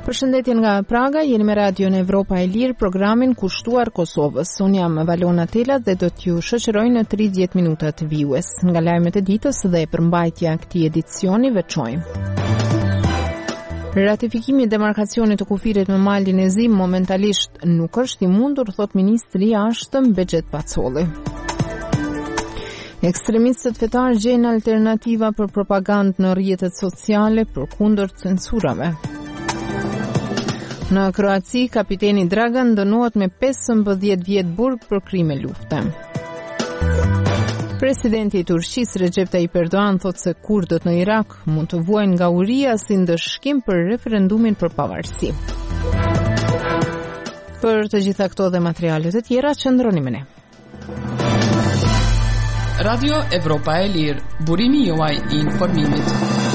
Përshëndetje nga Praga, jeni me Radio në Evropa e Lirë, programin kushtuar Kosovës. Unë jam Valona Telat dhe do t'ju shoqëroj në 30 minuta të vijues. Nga lajmet e ditës dhe përmbajtja e këtij edicioni veçojmë. Ratifikimi i demarkacionit të kufirit me malin e Zim momentalisht nuk është i mundur, thot ministri i jashtëm Bexhet Pacolli. Ekstremistët fetar gjejnë alternativa për propagandë në rrjetet sociale përkundër censurave. Në Kroaci, kapiteni Dragan dënohet me 15 vjet burg për krime lufte. Presidenti i Turqisë Recep Tayyip Erdogan thotë se kurdët në Irak mund të vuajnë nga uria si ndëshkim për referendumin për pavarësi. Për të gjitha këto dhe materialet e tjera, qëndroni me ne. Radio Evropa e Lirë, burimi juaj i informimit.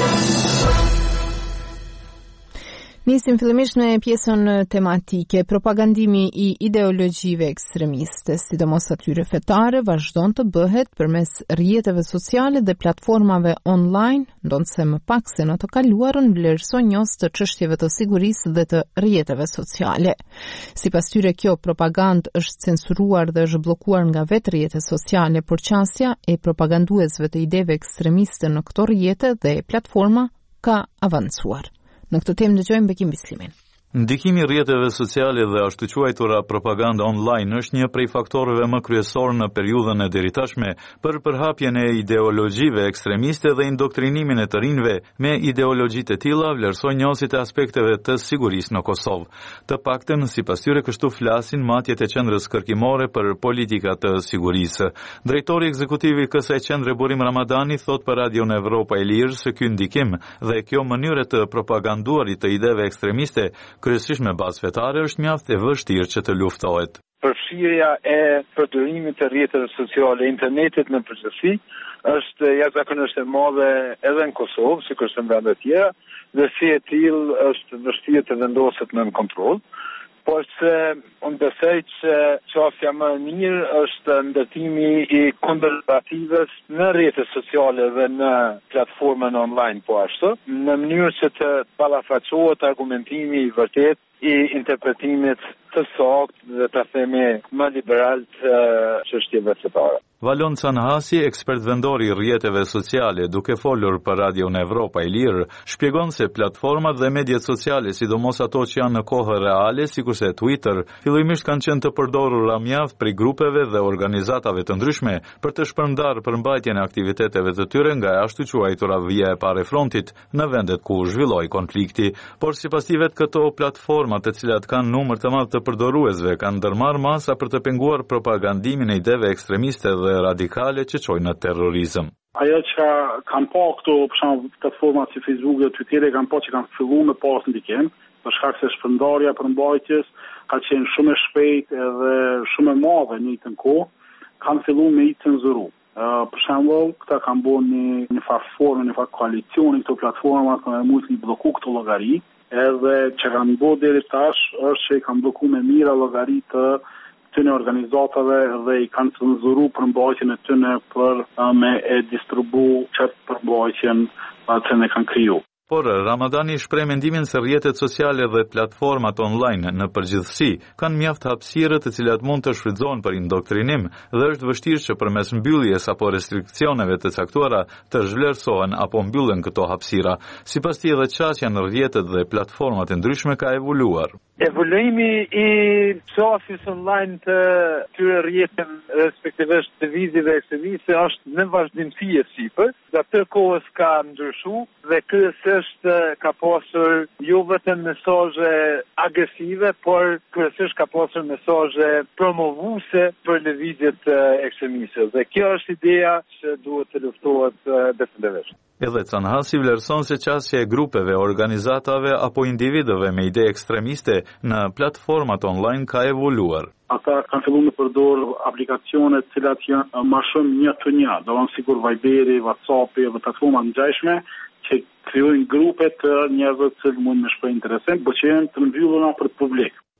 Nisim fillimisht me pjesën tematike. Propagandimi i ideologjive ekstremiste, sidomos atyre fetare, vazhdon të bëhet përmes rrjeteve sociale dhe platformave online, ndonse më pak se në të kaluarën vlerësonjos të çështjeve të sigurisë dhe të rrjeteve sociale. Sipas tyre, kjo propagandë është censuruar dhe është bllokuar nga vetë rrjetet sociale, por qasja e propaganduesve të ideve ekstremiste në këto rrjete dhe platforma ka avancuar. Në këtë temë dëgjojmë Bekim Bislimin. Ndikimi i rrjeteve sociale dhe ashtu quajtura propaganda online është një prej faktorëve më kryesor në periudhën e deritashme për përhapjen e ideologjive ekstremiste dhe indoktrinimin e të rinjve me ideologjitë e tilla, vlerësonjosit e aspekteve të sigurisë në Kosovë. Të paktën sipas tyre kështu flasin matjet e qendrës kërkimore për politika të sigurisë. Drejtori ekzekutiv i kësaj qendre Burim Ramadani thot për Radio Evropa e Lirë se ky ndikim dhe kjo mënyrë të propaganduarit të ideve ekstremiste kryesisht me bazë fetare është mjaft e vështirë që të luftohet. Përfshirja e përdorimit të rrjeteve sociale, internetit në përgjithësi, është jashtëzakonisht e madhe edhe në Kosovë, sikur në vende të tjera, dhe si e tillë është vështirë të vendoset nën kontroll. Por se unë besoj që çështja më e mirë është ndërtimi i kundërpartives në rrjetet sociale dhe në platformën online po ashtu, në mënyrë që të ballafaqohet argumentimi i vërtet i interpretimit të saktë dhe të themi më liberal të çështjeve fetare. Valon Canhasi, ekspert vendor i rrjeteve sociale, duke folur për Radio në Evropa e Lirë, shpjegon se platformat dhe mediat sociale, sidomos ato që janë në kohë reale, sikurse Twitter, fillimisht kanë qenë të përdorura mjaft prej grupeve dhe organizatave të ndryshme për të shpërndarë përmbajtjen e aktiviteteve të tyre nga ashtu quajtura vija e parë frontit në vendet ku zhvilloi konflikti, por sipas tij vetë këto platforma të cilat kanë numër të madh të përdoruesve kanë ndërmarrë masa për të penguar propagandimin e ideve ekstremiste dhe radikale që çojnë në terrorizëm. Ajo që kanë pa këto për shembull platformat si Facebook dhe Twitter kanë pa që kanë filluar me pas ndikim, për shkak se shpërndarja për mbrojtjes ka qenë shumë e shpejtë edhe shumë e madhe në një kohë, kanë filluar me i cenzuru. Për shembull, këta kanë bërë një farë formë, një farë koalicioni këto platforma kanë mundë të blloku këto llogari, edhe që kanë bërë deri tash është që i kanë bllokuar me mira llogari të këtyre organizatave dhe i kanë cenzuru përmbajtjen e tyre për me e distribu çfarë përmbajtjen që ne kanë kriju. Por Ramadani shpreh mendimin se rrjetet sociale dhe platformat online në përgjithësi kanë mjaft hapësirë të cilat mund të shfrytëzohen për indoktrinim dhe është vështirë që përmes mbylljes apo restriksioneve të caktuara të zhvlerësohen apo mbyllen këto hapësira. Sipas tij edhe çështja në rrjetet dhe platformat e ndryshme ka evoluar. Evoluimi i qasjes online të këtyre rrjeteve respektivisht të vizive ekstremiste është në vazhdimsi e sipër, dhe atë kohës ka ndryshuar dhe kryesisht ka pasur jo vetëm mesazhe agresive, por kryesisht ka pasur mesazhe promovuese për lëvizjet ekstremiste. Dhe kjo është ideja që duhet të luftohet definitivisht. Edhe Canhasi vlerëson se qasja e grupeve, organizatave apo individëve me ide ekstremiste në platformat online ka evoluar. Ata kanë filluar të përdor aplikacione të cilat janë më shumë një të një, domethënë sikur Viberi, WhatsAppi dhe platforma ngjashme që krijojnë grupe të njerëzve që mund të shprehë interesim, por që janë të mbyllura për publik.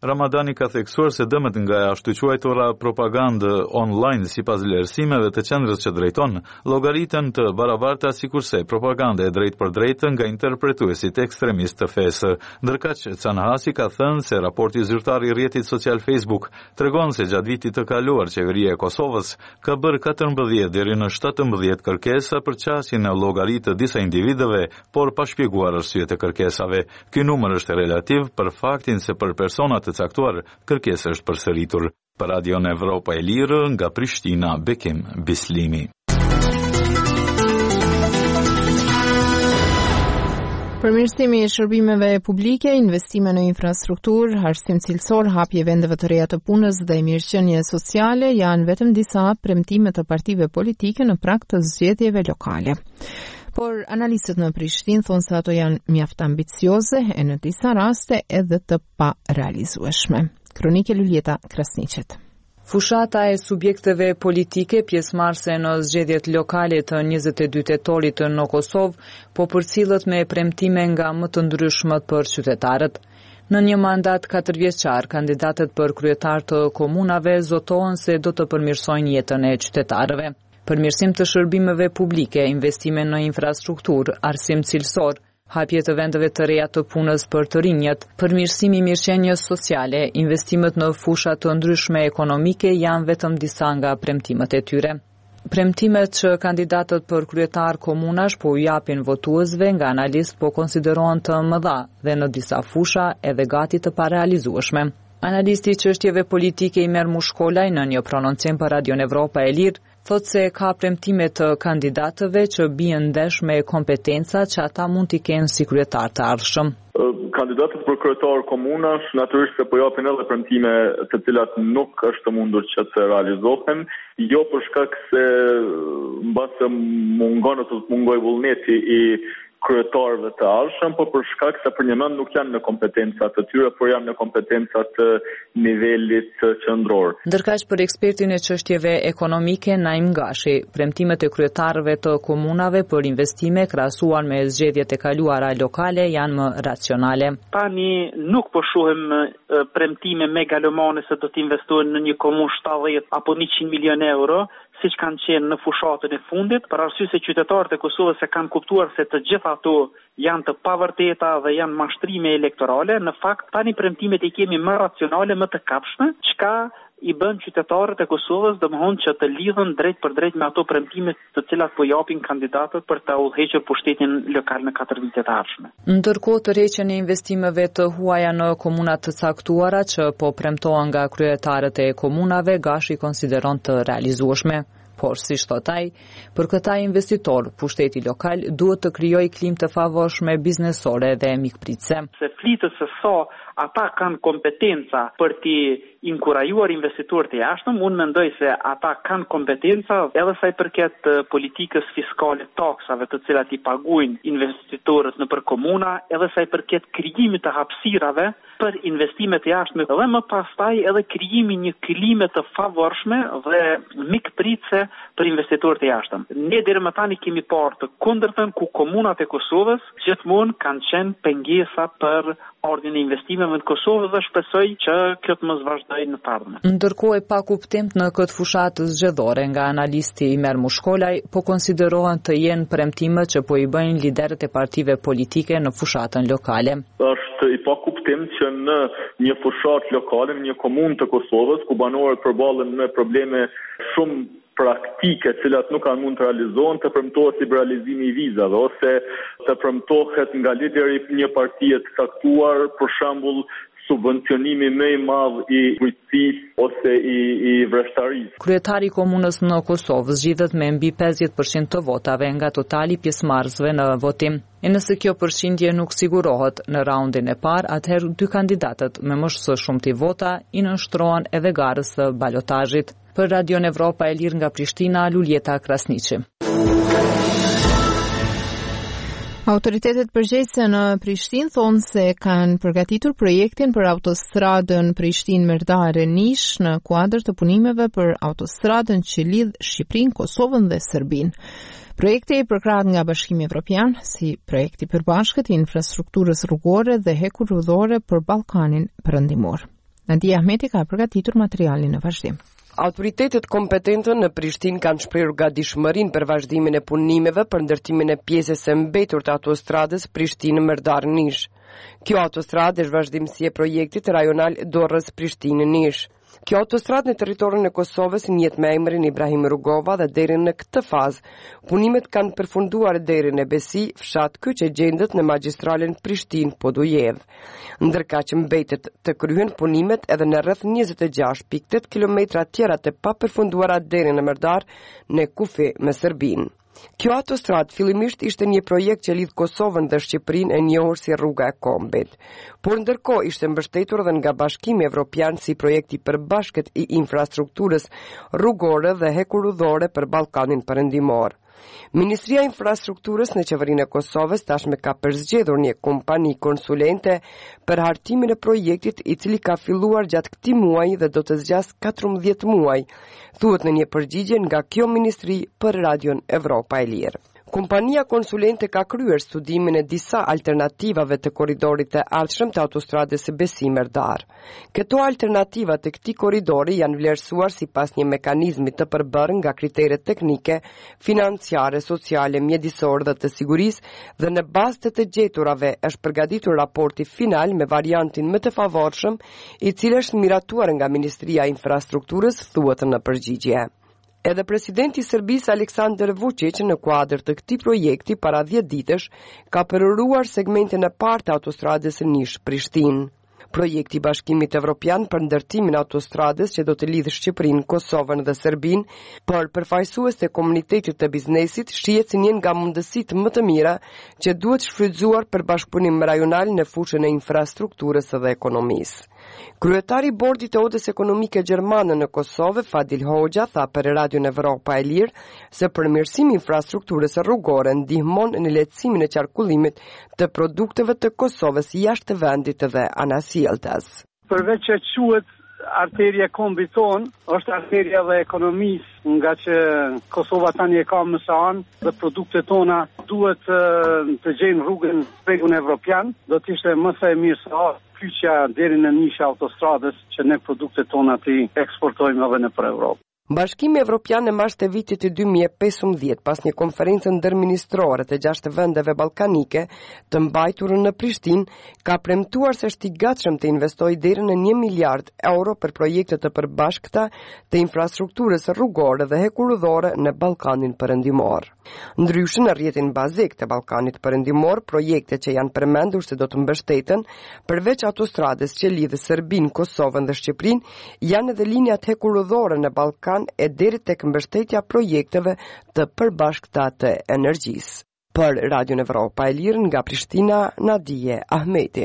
Ramadani ka theksuar se dëmet nga ashtu quajtura propagandë online sipas vlerësimeve të qendrës që drejton, llogaritën të barabarta sikurse propaganda e drejtë për drejtë nga interpretuesit ekstremistë të fesë. Ndërkaq Canhasi ka thënë se raporti zyrtar i rrjetit social Facebook tregon se gjatë vitit të kaluar qeveria e Kosovës ka bërë 14 deri në 17 kërkesa për qasjen e llogaritë të disa individëve, por pa shpjeguar arsyet e kërkesave. Ky numër është relativ për faktin se për personat të caktuar kërkesa është përsëritur. Për Radion Evropa e Lirë nga Prishtina, Bekim Bislimi. Përmirësimi i shërbimeve publike, investime në infrastrukturë, arsim cilësor, hapje vendeve të reja të punës dhe mirëqenie sociale janë vetëm disa premtime të partive politike në prag të zgjedhjeve lokale. Por analistët në Prishtinë thonë se ato janë mjaft ambicioze e në disa raste edhe të pa realizueshme. Kronike Luljeta Krasniqet. Fushata e subjekteve politike pjesëmarrëse në zgjedhjet lokale të 22 tetorit në Kosovë po përcillet me premtime nga më të ndryshmet për qytetarët. Në një mandat 4 vjeçar, kandidatët për kryetar të komunave zotohen se do të përmirësojnë jetën e qytetarëve. Përmirësim të shërbimeve publike, investime në infrastrukturë, arsim cilësor, hapje të vendeve të reja të punës për të rinjët, përmirësimi i mirëqenies sociale, investimet në fusha të ndryshme ekonomike janë vetëm disa nga premtimet e tyre. Premtimet që kandidatët për kryetar komunash po u japin votuesve nga analistë po konsiderohen të mëdha dhe në disa fusha edhe gati të parealizueshme. Analisti i çështjeve politike Imer Mushkolaj në një prononcim për Radion Evropa e Lirë thotë se ka premtime të kandidatëve që bien ndesh me kompetenca që ata mund t'i kenë si kryetar të ardhshëm. Kandidatët për kryetar komunash natyrisht se po japin edhe premtime të cilat nuk është mundur që të realizohen, jo për shkak se mbase mungoj vullneti i kryetarëve të ardhshëm, por për shkak se për një mend nuk janë në kompetencat të tyre, por janë në kompetencat të nivelit qendror. Ndërkaq për ekspertin e çështjeve ekonomike Naim Gashi, premtimet e kryetarëve të komunave për investime krahasuar me zgjedhjet e kaluara lokale janë më racionale. Tani nuk po shohim premtime megalomane se do të investohen në një komunë 70 apo 100 milionë euro, siç kanë qenë në fushatën e fundit, për arsye se qytetarët e Kosovës e kanë kuptuar se të gjitha ato janë të pavërteta dhe janë mashtrime elektorale. Në fakt, tani premtimet i kemi më racionale, më të kapshme, çka i bën qytetarët e Kosovës domthonjë që të lidhen drejt për drejt me ato premtime të cilat po japin kandidatët për të udhëhequr pushtetin lokal në 4 vitet e ardhshme. Ndërkohë tërheqjen e investimeve të huaja në komuna të caktuara që po premtohen nga kryetarët e komunave, Gashi konsideron të realizueshme. Por, si thot ai, për këta investitor, pushteti lokal duhet të krijojë klimë të favorshme biznesore dhe mikpritëse. Se flitës se sa ata kanë kompetenca për t'i inkurajuar investitorët e jashtëm, unë mendoj se ata kanë kompetenca edhe sa i përket politikës fiskale, taksave të cilat i paguajnë investitorët nëpër komuna, edhe sa i përket krijimit të hapësirave për investimet e jashtme dhe më pastaj edhe krijimi një klime të favorshme dhe mikpritëse për investitorët e jashtëm. Ne deri më tani kemi parë të kundërtën ku komunat e Kosovës gjithmonë kanë qenë pengesa për ardhin e investimeve në Kosovë dhe shpresoj që kjo të mos vazhdojë në të ardhmen. Ndërkohë e pa kuptim në këtë fushatë zgjedhore nga analisti Imer Mushkolaj po konsiderohen të jenë premtimet që po i bëjnë liderët e partive politike në fushatën lokale. Është i pa kuptim që në një fushatë lokale, në një komunë të Kosovës, ku banorët përballen me probleme shumë praktike cilat nuk kanë mund të realizohen, të premtohet liberalizimi i vizave ose të premtohet nga lideri i një partie të caktuar, për shembull subvencionimi më i madh i bujqësisë ose i vreshtarisë. Kryetari i komunës në Kosovë zgjidhet me mbi 50% të votave nga totali pjesëmarrësve në votim. E nëse kjo përqindje nuk sigurohet në raundin e parë, atëherë dy kandidatët me më së shumti vota i nënshtrohen edhe garës së balotazhit. Për Radion Evropa e Lirë nga Prishtina, Luljeta Krasniqi. Autoritetet përgjegjëse në Prishtinë thonë se kanë përgatitur projektin për autostradën Prishtinë-Merdare-Nish në kuadër të punimeve për autostradën që lidh Shqipërinë, Kosovën dhe Serbinë. Projekti i përkrahet nga Bashkimi Evropian si projekti përbashkët i infrastrukturës rrugore dhe hekurudhore për Ballkanin Perëndimor. Nadia Ahmeti ka përgatitur materialin në vazhdim. Autoritetet kompetente në Prishtinë kanë shprehur gatishmërinë për vazhdimin e punimeve për ndërtimin e pjesës së mbetur të autostradës Prishtinë-Merdar-Nish. Kjo autostradë është vazhdimësi e projektit rajonal Dorrës-Prishtinë-Nish. Kjo autostradë në territorin e Kosovës njihet me emrin Ibrahim Rugova dhe deri në këtë fazë punimet kanë përfunduar deri në Besi, fshat ky që gjendet në magjistralen Prishtinë-Podujev. Ndërkaq mbetet të kryhen punimet edhe në rreth 26.8 kilometra tjera të papërfunduara deri në Merdar në kufi me Serbinë. Kjo autostradë fillimisht ishte një projekt që lidh Kosovën dhe Shqipërinë e njohur si rruga e kombit, por ndërkohë ishte mbështetur edhe nga Bashkimi Evropian si projekt i përbashkët i infrastrukturës rrugore dhe hekurudhore për Ballkanin Perëndimor. Ministria e Infrastrukturës në qeverinë e Kosovës tashmë ka përzgjedhur një kompani konsulente për hartimin e projektit, i cili ka filluar gjatë këtij muaji dhe do të zgjasë 14 muaj, thuhet në një përgjigje nga kjo ministri për Radion Evropa e Lirë. Kompania konsulente ka kryer studimin e disa alternativave të korridorit të ardhshëm të autostradës Besi-Merdar. Këto alternativa të këtij korridori janë vlerësuar sipas një mekanizmi të përbërë nga kriteret teknike, financiare, sociale, mjedisore dhe të sigurisë, dhe në bazë të të gjeturave është përgatitur raporti final me variantin më të favorshëm, i cili është miratuar nga Ministria e Infrastrukturës, thuhet në përgjigje. Edhe presidenti i Serbisë Aleksandar Vučić në kuadër të këtij projekti para 10 ditësh ka përuruar segmentin e parë të autostradës Nish-Prishtinë. Projekti i Bashkimit Evropian për ndërtimin e autostradës që do të lidhë Shqipërinë, Kosovën dhe Serbinë, por përfaqësues të komunitetit të biznesit shihet si një nga mundësitë më të mira që duhet shfrytzuar për bashkëpunim rajonal në fushën e infrastrukturës dhe ekonomisë. Kryetari i Bordit të Odës Ekonomike Gjermane në Kosovë, Fadil Hoxha, tha për Radion Evropa e Lirë se përmirësimi i infrastrukturës rrugore ndihmon në lehtësimin e qarkullimit të produkteve të Kosovës jashtë vendit dhe anasjelltas. Përveç që quhet arteria e kombit ton, është arteria dhe ekonomisë, nga që Kosova tani e ka më së anë dhe produktet tona duhet të gjejnë rrugën tregun evropian, do të ishte më së miri se kyçja deri në nisha autostradës që ne produktet tona të eksportojmë edhe nëpër Europë. Bashkimi Evropian në mars të vitit 2015, pas një konferencë ndërministrore të 6 vendeve ballkanike të mbajtur në Prishtinë, ka premtuar se është i gatshëm të investojë deri në 1 miliard euro për projekte të përbashkëta të infrastrukturës rrugore dhe hekurudhore në Ballkanin Perëndimor. Ndryshe në rrjetin bazik të Ballkanit Perëndimor, projektet që janë përmendur se do të mbështeten, përveç autostradës që lidh Serbinë, Kosovën dhe Shqipërinë, janë edhe linjat hekurudhore në Ballkan e deri tek mbështetja projekteve të përbashkëta të energjisë. Për Radion Evropa e Lirë nga Prishtina, Nadia Ahmeti.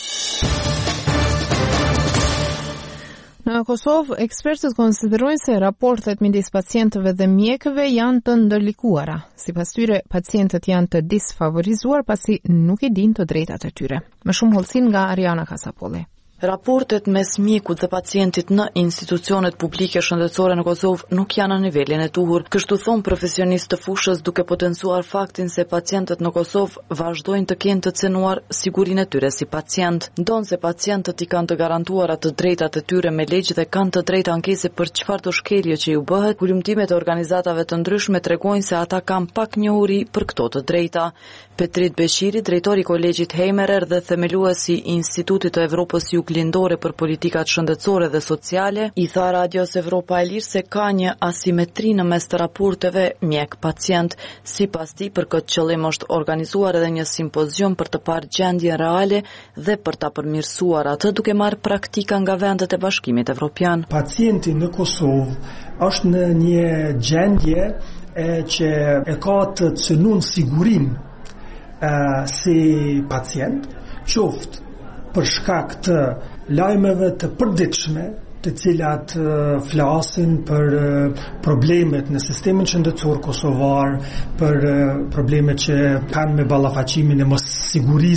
Në Kosovë, ekspertët konsiderojnë se raportet midis pacientëve dhe mjekëve janë të ndërlikuara. Sipas tyre, pacientët janë të disfavorizuar pasi nuk i dinë të drejtat e tyre. Më shumë hollësin nga Ariana Kasapolli. Raportet mes mjekut dhe pacientit në institucionet publike shëndetësore në Kosovë nuk janë në nivelin e duhur. Kështu thon profesionistë të fushës, duke potencuar faktin se pacientët në Kosovë vazhdojnë të kenë të cenuar sigurinë e tyre si pacient. Ndonë se pacientët i kanë të garantuara të drejtat e tyre me ligj dhe kanë të drejtë ankese për çfarë të shkelje që ju bëhet. Kulumtimet e organizatave të ndryshme tregojnë se ata kanë pak njohuri për këto të drejta. Petrit Beshiri, drejtori i Kolegjit Heimerer dhe themeluesi i Institutit të Evropës Juglindore për politikat shëndetësore dhe sociale, i tha Radios Evropa e Lirë se ka një asimetri në mes të raporteve mjek-pacient. Sipas tij, për këtë qëllim është organizuar edhe një simpozium për të parë gjendjen reale dhe për ta përmirësuar atë, duke marrë praktika nga vendet e Bashkimit Evropian. Pacienti në Kosovë është në një gjendje që e ka të cënuar sigurinë si pacient, qoftë për shkak të lajmeve të përditshme, të cilat flasin për problemet në sistemin shëndetësor kosovar, për problemet që kanë me ballafaqimin e mosigurisë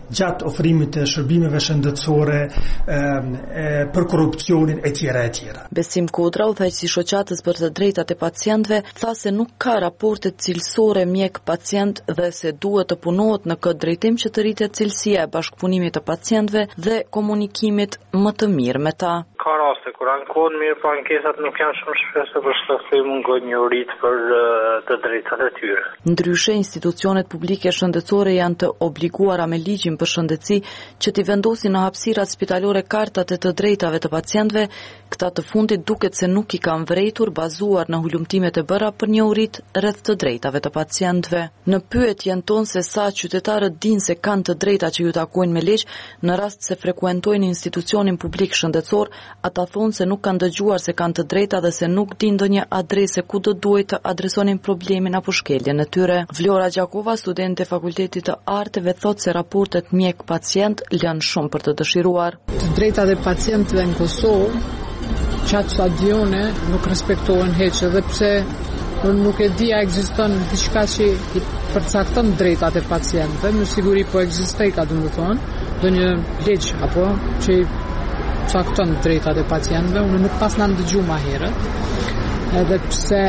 gjatë ofrimit të shërbimeve shëndetësore, për korrupsionin e tjera. Besim Kodra, udhëheqësi i shoqatës për të drejtat e pacientëve, tha se nuk ka raporte cilësore mjek-pacient dhe se duhet të punohet në këtë drejtim që të rritet cilësia e bashkëpunimit të pacientëve dhe komunikimit më të mirë me ta. Ka raste kur ankohen mirë, po ankesat nuk janë shumë shpesh për shkak mungojnë njohurit për të drejtat e tyre. Ndryshe, institucionet publike shëndetësore janë të obliguara me ligjin për shëndetësi që t'i vendosin në hapësirat spitalore kartat e të drejtave të pacientëve, këta të fundit duket se nuk i kanë vrejtur bazuar në hulumtimet e bëra për njohurit rreth të drejtave të pacientëve. Në pyetjen tonë se sa qytetarët dinë se kanë të drejta që ju takojnë me ligj, në rast se frekuentojnë institucionin publik shëndetësor, ata thonë se nuk kanë dëgjuar se kanë të drejta dhe se nuk dinë ndonjë adrese ku do duhet të adresonin problemin apo shkeljen e tyre. Vlora Gjakova, studente e Fakultetit të Arteve, thotë se raportet mjek-pacient lënë shumë për të dëshiruar. Të drejtat e pacientëve në Kosovë, qatë stadione nuk respektohen heq, edhe pse nuk e di a ekziston diçka që i përcakton drejtat e pacientëve, me siguri po ekzistoj, ka domethënë, ndonjë ligj apo që i cakton drejtat e pacientëve. Unë nuk pas na ndëgju më herët, edhe pse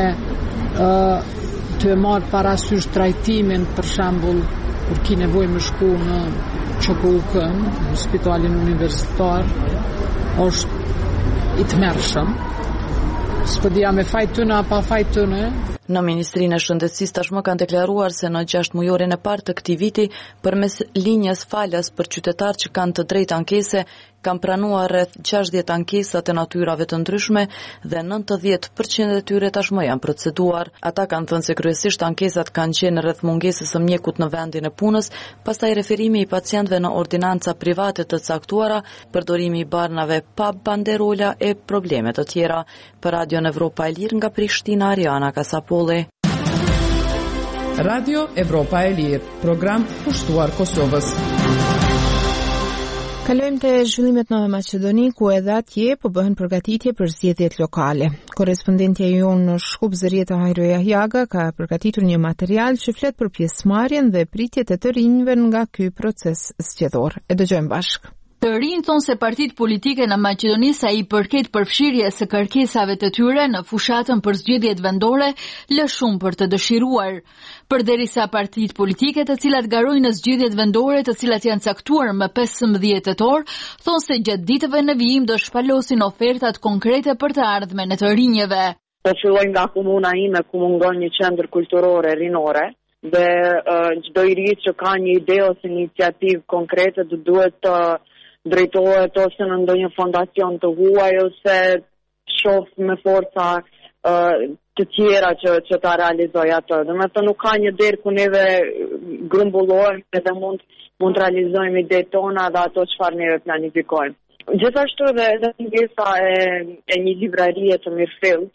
të marr parasysh trajtimin, për shembull, kur ki nevojë me shku në QKUK, në spitalin universitar, është i tmerrshëm. S'po dia me fajt tënë apo fajt tënë. Në Ministrinë e Shëndetësisë tashmë kanë deklaruar se në 6 mujorin e parë të këtij viti, përmes linjës falas për qytetarë që kanë të drejtë ankese, kanë pranuar rreth 60 ankesa të natyrave të ndryshme dhe 90% e tyre tashmë janë proceduar. Ata kanë thënë se kryesisht ankesat kanë qenë rreth mungesës së mjekut në vendin e punës, pastaj referimi i pacientëve në ordinanca private të caktuara, përdorimi i barnave pa banderola e probleme të tjera. Për Radio Evropa e Lirë nga Prishtina, Ariana Kasapolli. Radio Evropa e Lirë, program pushtuar Kosovës. Kalojmë te zhvillimet në Maqedoni, ku edhe atje po bëhen përgatitje për zgjedhjet lokale. Korrespondentja jonë në Shkup, Zërieta Hajro Jahjaga, ka përgatitur një material që flet për pjesëmarrjen dhe pritjet e të rinjve nga ky proces zgjedhor. E dëgjojmë bashkë. Të rinj thonë se partitë politike në Maqedoni sa i përket përfshirjes së kërkesave të tyre në fushatën për zgjedhjet vendore lë shumë për të dëshiruar. Përderisa partitë politike të cilat garojnë në zgjedhjet vendore të cilat janë caktuar më 15 tetor, thonë se gjatë ditëve në vijim do shpalosin ofertat konkrete për të ardhmen e të rinjeve. Po filloj nga komuna ime ku mungon një qendër kulturore rinore dhe çdo i ri që ka një ide ose një iniciativë konkrete duhet të drejtohet ose në ndonjë fondacion të huaj ose shoh me forca të tjera që ta realizoj atë. Domethënë nuk ka një derë ku neve grumbullohemi dhe mund të realizojmë idetë tona dhe ato çfarë neve planifikojmë. Gjithashtu edhe ngesa e një librarie të mirëfillt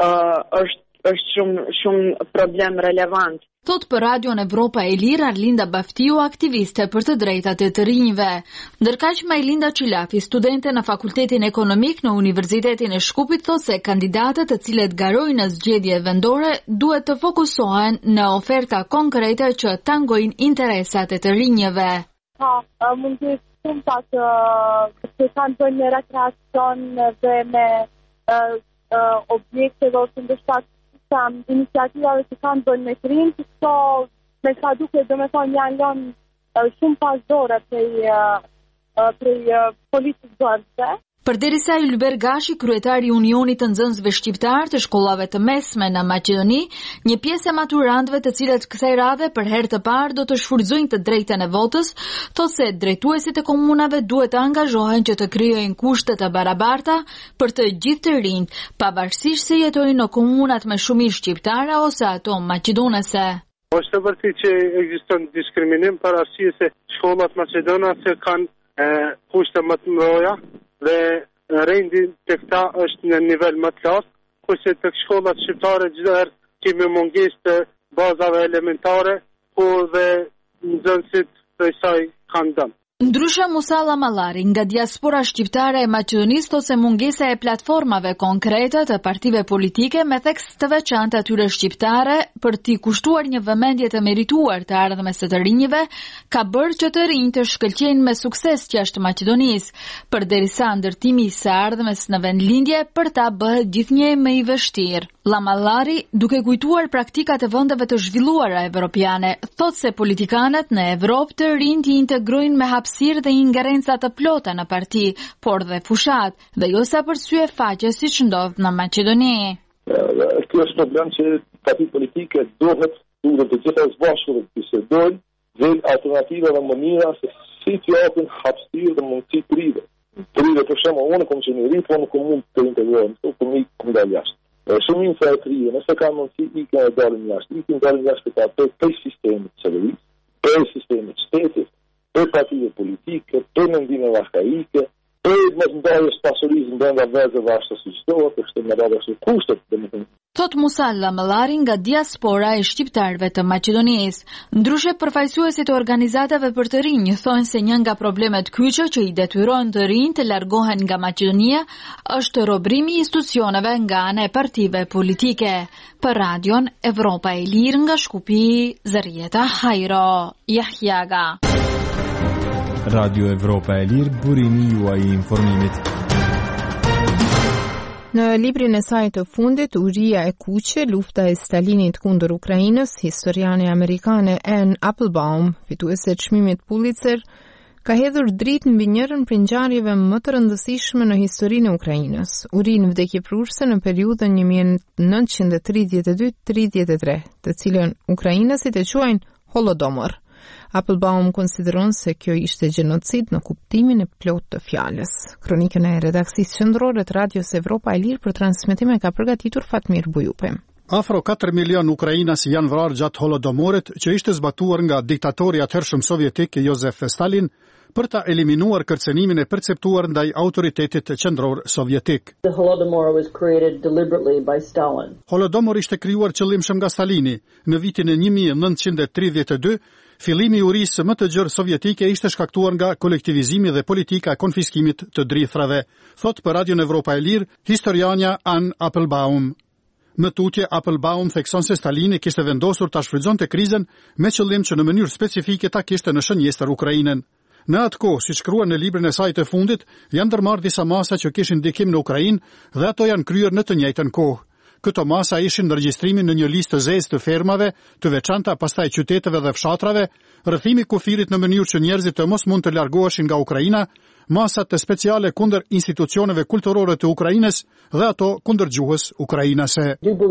është shumë problem relevant. Thot për Radion Evropa e Lirë Arlinda Baftiu, aktiviste për të drejtat e të rinjve. Ndërkaq Majlinda Qilafi, studente në Fakultetin Ekonomik në Universitetin e Shkupit, thot se kandidatët të cilët garojnë në zgjedhje vendore duhet të fokusohen në oferta konkrete që tangojnë interesat e të rinjve. Mund të shumë që kanë bëjnë me rekreacion dhe me objekte dhe ose ndështat iniciativave që kanë bënë me të rinj, që këto me sa duke domethënë janë lënë shumë pasdore prej politikëve. Përderisa Ylber Gashi, kryetari i Unionit të Nxënësve Shqiptar të shkollave të mesme në Maqedoni, një pjesë e maturantëve të cilët kësaj radhe për herë të parë do të shfrytëzojnë të drejtën e votës, thotë se drejtuesit e komunave duhet të angazhohen që të krijojnë kushte të barabarta për të gjithë të rinjt, pavarësisht se jetojnë në komunat me shumicë shqiptare ose ato maqedonese. Është vërtet që ekziston diskriminim për arsye se shkollat maqedonase kanë kushte më të mëdha dhe rendi të këta është në nivel më të lartë, kurse të shkollat shqiptare çdo herë kemi mungesë të bazave elementare, ku dhe nxënësit prej saj kanë dëm. Ndryshe Musalla Mallari nga diaspora shqiptare e Maqedonisë ose mungesa e platformave konkrete të partive politike me tekst të veçantë atyre shqiptare për t'i kushtuar një vëmendje të merituar të ardhmes së të rinjve, ka bërë që të rinjtë të shkëlqejnë me sukses jashtë Maqedonisë, përderisa ndërtimi i së ardhmes në vendlindje për ta bëhet gjithnjë më i vështirë. La Mallari, duke kujtuar praktikat e vendeve të zhvilluara evropiane, thotë se politikanët në Evropë të rinjtë i integrojnë me hapësirë dhe ingerenca të plota në parti, por dhe fushat, dhe jo sa për sy e faqe siç ndodh në Maqedoni. Ky është problem që partit politike duhet të gjitha së bashku të bisedojnë dhe alternativa dhe mënyra se si të japin hapësirë dhe mundësi të rive. Të rive për shembull, unë kam qenë i ri, po nuk mund të integrohem, po mi kum dal jashtë. Shumica e tyre, nëse kanë mundësi, ikën e dalin jashtë për sistemit të qeverisë, për sistemit të shtetit, për partive politike, për mendime arkaike, për mosndarjes pasurisë brenda vezëve ashtu siç dohet, për këtë më radhë kushtet, domethënë. Thot Musalla Mallari nga diaspora e shqiptarëve të Maqedonisë. Ndryshe përfaqësuesit e organizatave për të rinj thonë se një nga problemet kyçe që i detyrojnë të rinj të largohen nga Maqedonia është robrimi i institucioneve nga ana e partive politike. Për radion Evropa e Lirë nga Shkupi, Zarieta Hajro, Jahjaga. Radio Evropa e Lirë, burimi juaj i informimit. Në librin e saj të fundit, Uria e kuqe, lufta e Stalinit kundër Ukrainës, historiane amerikane Anne Applebaum, fituese e çmimit Pulitzer, ka hedhur dritë mbi njërin prej ngjarjeve më të rëndësishme në historinë e Ukrainës. Uri në vdekje prurse në periudhën 1932-33, të cilën ukrainësit e quajnë Holodomor. Applebaum konsideron se kjo ishte gjenocid në kuptimin e plot të fjalës. Kronikën e redaksisë qendrore të Radios Evropa e Lirë për transmetime ka përgatitur Fatmir Bujupe. Afro 4 milion ukrainas janë vrarë gjatë Holodomorit, që ishte zbatuar nga diktatori atëhershëm sovjetik Josef Stalin për ta eliminuar kërcënimin e perceptuar ndaj autoritetit qendror sovjetik. The Holodomor was created deliberately by Stalin. Holodomor ishte krijuar qëllimshëm nga Stalini. Në vitin e 1932, fillimi i urisë më të gjerë sovjetike ishte shkaktuar nga kolektivizimi dhe politika e konfiskimit të drithrave, thot për Radion Evropa e Lirë historianja Anne Applebaum. Më tutje, Applebaum thekson se Stalini kishte vendosur ta shfrytëzonte krizën me qëllim që në mënyrë specifike ta kishte në shënjestër Ukrainën. Në atë kohë, si shkruan në librin e saj të fundit, janë ndërmarrë disa masa që kishin ndikim në Ukrainë dhe ato janë kryer në të njëjtën kohë. Këto masa ishin në regjistrimin në një listë të zezë të fermave, të veçanta, pastaj qyteteve dhe fshatrave, rrëthimi kufirit në mënyrë që njerëzit të mos mund të largoheshin nga Ukraina, masat të speciale kundër institucioneve kulturore të Ukrainës dhe ato kundër gjuhës ukrainase.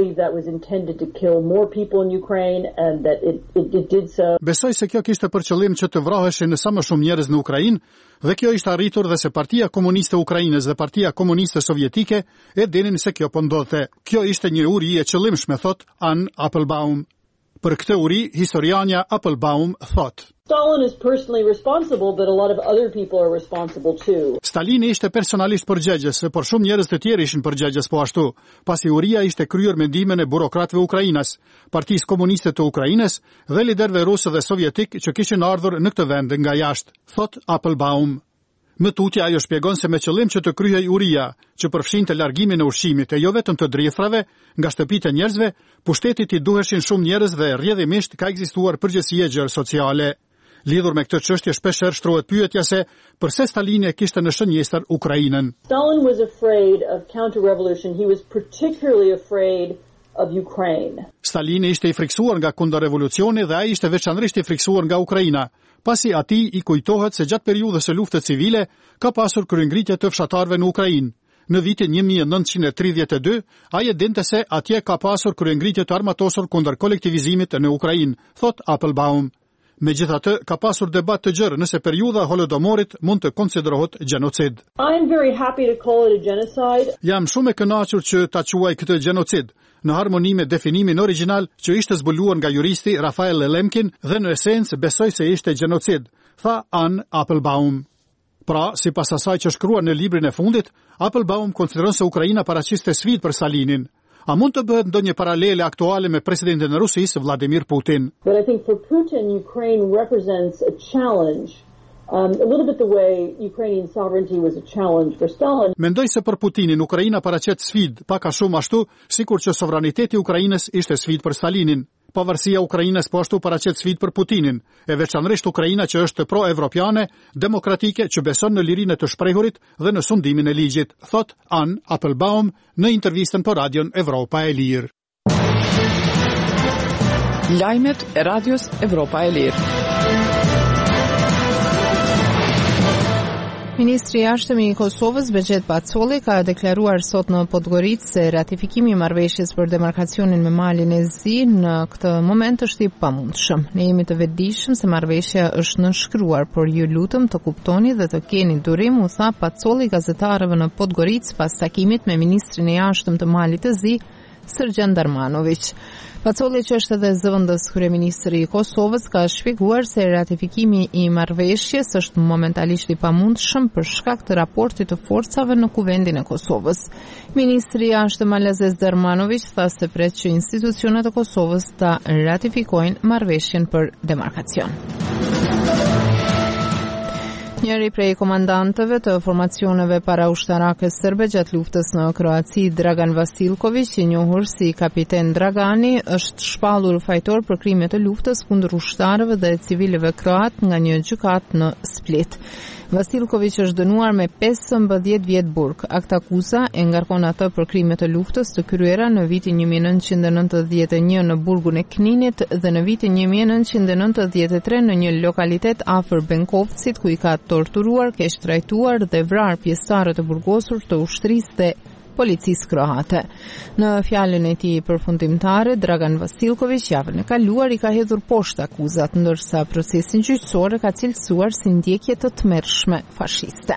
Besoj se kjo kishte për qëllim që të vraheshin sa më shumë njerëz në Ukrainë dhe kjo ishte arritur dhe se Partia Komuniste e Ukrainës dhe Partia Komuniste Sovjetike e dinin se kjo po ndodhte. Kjo ishte një uri e qëllimshme, thot Anne Applebaum. Për këtë uri, historianja Applebaum thot: Stalin is personally responsible, but a lot of other people are responsible too. Stalini ishte personalisht përgjegjës, por shumë njerëz të tjerë ishin përgjegjës po ashtu, pasi uria ishte kryer me ndihmën e burokratëve ukrainas, Partisë Komuniste të Ukrainës dhe liderëve rusë dhe sovjetik që kishin ardhur në këtë vend nga jashtë, thot Applebaum. Më tutje ajo shpjegon se me qëllim që të kryhej uria, që përfshinte largimin e ushqimit e jo vetëm të drithrave nga shtëpitë e njerëzve, pushtetit i duheshin shumë njerëz dhe rrjedhimisht ka ekzistuar përgjegjësie gjerë sociale. Lidhur me këtë çështje shpeshherë shtrohet pyetja se pse Stalini e kishte në shënjestër Ukrainën. Stalin was afraid of counter-revolution. He was particularly afraid of Ukraine. Stalini ishte i friksuar nga kundërrevolucioni dhe ai ishte veçanërisht i friksuar nga Ukraina, pasi atij i kujtohet se gjatë periudhës së luftës civile ka pasur kryengritje të fshatarëve në Ukrainë. Në vitin 1932, ai e dinte se atje ka pasur kryengritje të armatosur kundër kolektivizimit në Ukrainë, thot Applebaum. Megjithatë, ka pasur debat të gjerë nëse periudha e Holodomorit mund të konsiderohet gjenocid. I'm very happy to call it a genocide. Jam shumë e kënaqur që ta quaj këtë gjenocid, në harmoni me definimin origjinal që ishte zbuluar nga juristi Rafael Lemkin dhe në esencë besoj se ishte gjenocid, tha Anne Applebaum. Pra, sipas asaj që shkruan në librin e fundit, Applebaum konsideron se Ukraina paraqiste sfidë për Stalinin. A mund të bëhet ndonjë paralele aktuale me presidentin e Rusisë, Vladimir Putin? But I think for Putin, Ukraine represents a challenge A little bit the way Ukrainian sovereignty was a challenge for Stalin. Mendoj se për Putinin Ukraina paraqet sfidë pak a shumë ashtu, sikur që sovraniteti i Ukrainës ishte sfidë për Stalinin. Pavarësia Ukrainës po ashtu paraqet sfidë për Putinin, e veçanërisht Ukraina që është pro-evropiane, demokratike, që beson në lirinë e të shprehurit dhe në sundimin e ligjit, thot Ann Applebaum në intervistën për Radion Evropa e Lirë. Lajmet e Radios Evropa e Lirë. Ministri i Jashtëm i Kosovës Begjet Pacoli ka deklaruar sot në Podgoricë se ratifikimi i marrëveshjes për demarkacionin me Malin e Zi në këtë moment është i pamundshëm. Ne jemi të vetëdijshëm se marrëveshja është nënshkruar, por ju lutem të kuptoni dhe të keni durim, u tha Pacoli gazetarëve në Podgoricë pas takimit me ministrin e Jashtëm të Malit të Zi, Srđan Darmanović. Pacoli, që është edhe zëvendës kryeministri i Kosovës, ka shpjeguar se ratifikimi i marrëveshjes është momentalisht i pamundshëm për shkak të raportit të forcave në kuvendin e Kosovës. Ministri i Jashtëm Alazez Darmanović tha se pret që institucionet e Kosovës ta ratifikojnë marrëveshjen për demarkacion. Njëri prej komandantëve të formacioneve paraushtarake serbe gjatë luftës në Kroaci, Dragan Vasilković, i njohur si kapiten Dragani, është shpallur fajtor për krime të luftës kundër ushtarëve dhe civilëve kroat nga një gjykatë në Split. Vasilković është dënuar me 15 vjet burg. Aktakuza e ngarkon atë për krime të luftës të kryera në vitin 1991 në burgun e Kninit dhe në vitin 1993 në një lokalitet afër Benkovcit, ku i ka torturuar, keq trajtuar dhe vrarë pjesëtarë të burgosur të ushtrisë dhe policisë kroate. Në fjalën e tij përfundimtare, Dragan Vasilković javën e kaluar i ka hedhur poshtë akuzat, ndërsa procesin gjyqësor e ka cilësuar si ndjekje të tmerrshme fashiste.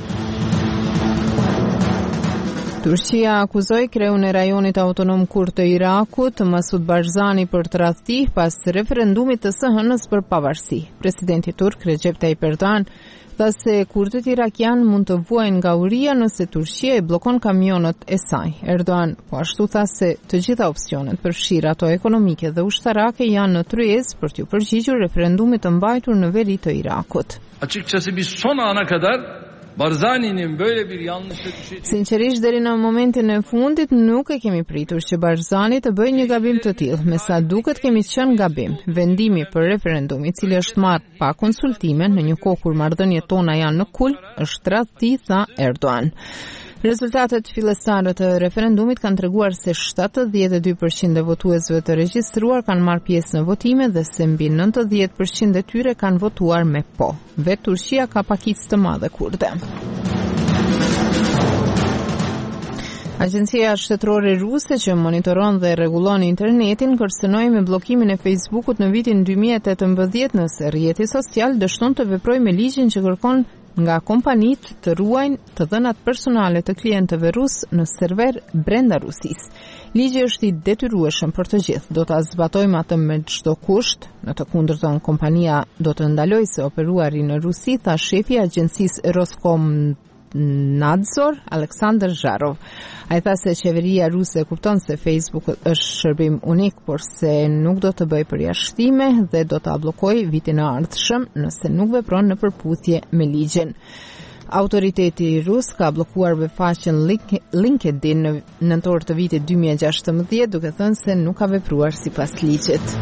Turqia akuzoi kreun e rajonit autonom kurd të Irakut, Masud Barzani, për tradhti pas referendumit të SHN-s për pavarësi. Presidenti turk Recep Tayyip Erdogan tha se kurdët irakian mund të vuajnë nga uria nëse Turqia i bllokon kamionët e saj. Erdogan po ashtu tha se të gjitha opsionet, përfshirë ato ekonomike dhe ushtarake, janë në tryezë për t'u përgjigjur referendumit të mbajtur në veri të Irakut. Açıkçası biz son ana kadar Barzani'nin böyle bir yanlışa düşeceği... Sinqerisht deri në momentin e fundit nuk e kemi pritur që Barzani të bëjë një gabim të tillë. Me sa duket kemi qenë gabim. Vendimi për referendum, i cili është marrë pa konsultime në një kohë kur marrëdhëniet tona janë në kul, është tradhti, tha Erdogan. Rezultatet fillestare të referendumit kanë treguar se 72% e votuesve të regjistruar kanë marrë pjesë në votime dhe se mbi 90% e tyre kanë votuar me po. Vetë Turqia ka pakicë të madhe kurde. Agjencia shtetërore ruse që monitoron dhe rregullon internetin kërcënoi me bllokimin e Facebookut në vitin 2018 nëse rrjeti social dështon të veprojë me ligjin që kërkon nga kompanitë të ruajnë të dhënat personale të klientëve rusë në server brenda Rusisë. Ligji është i detyrueshëm për të gjithë. Do ta zbatojmë atë me çdo kusht. Në të kundërtën, kompania do të ndalojë se operuari në Rusi, tha shefi i agjencisë Roskomnadzor, Aleksandr Zharov. Ai tha se qeveria ruse kupton se Facebook është shërbim unik, por se nuk do të bëjë përjashtime dhe do ta bllokojë vitin e ardhshëm nëse nuk vepron në përputhje me ligjin. Autoriteti rus ka bllokuar faqen LinkedIn në nëntor të vitit 2016, duke thënë se nuk ka vepruar sipas ligjit.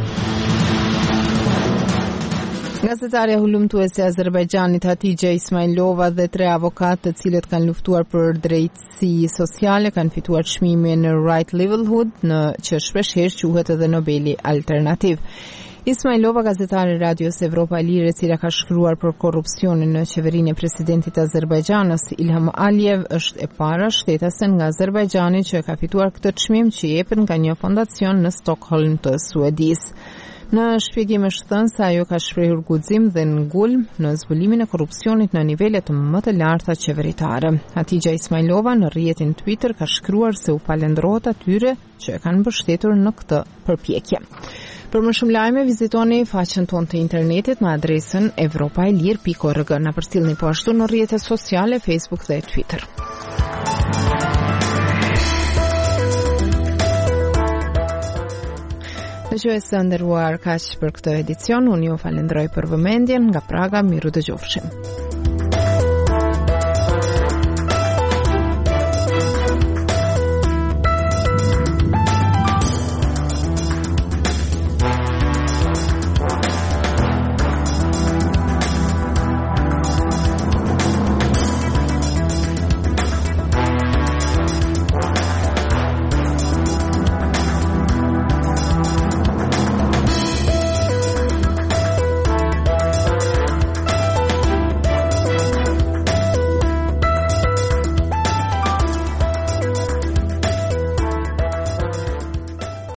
Gazetarja hulumtuese e Azerbajxhanit Hatixha Ismailova dhe 3 avokatë të cilët kanë luftuar për drejtësi sociale kanë fituar çmimin Right Livelihood, që shpeshherë quhet edhe Nobeli Alternativ. Ismailova, gazetare Radios Evropa e Lirë, e cila ka shkruar për korrupsionin në qeverinë e presidentit të Azerbajxhanës Ilham Aliyev, është e para shtetase nga Azerbajxhani që ka fituar këtë çmim, që jepet nga një fondacion në Stockholm të Suedisë. Në shpjegim është thënë se ajo ka shprehur guxim dhe ngulm në zbulimin e korrupsionit në nivelet më të larta qeveritare. Hatixha Ismailova në rrjetin Twitter ka shkruar se u falendrohet atyre që e kanë mbështetur në këtë përpjekje. Për më shumë lajme, vizitoni faqen tonë të internetit në adresën evropaelir.org. Na përcjellni po ashtu në rrjetet sociale, Facebook dhe Twitter. Dëgjues të nderuar, kaq për këtë edicion. Unë ju falenderoj për vëmendjen. Nga Praga, miru dëgjofshim.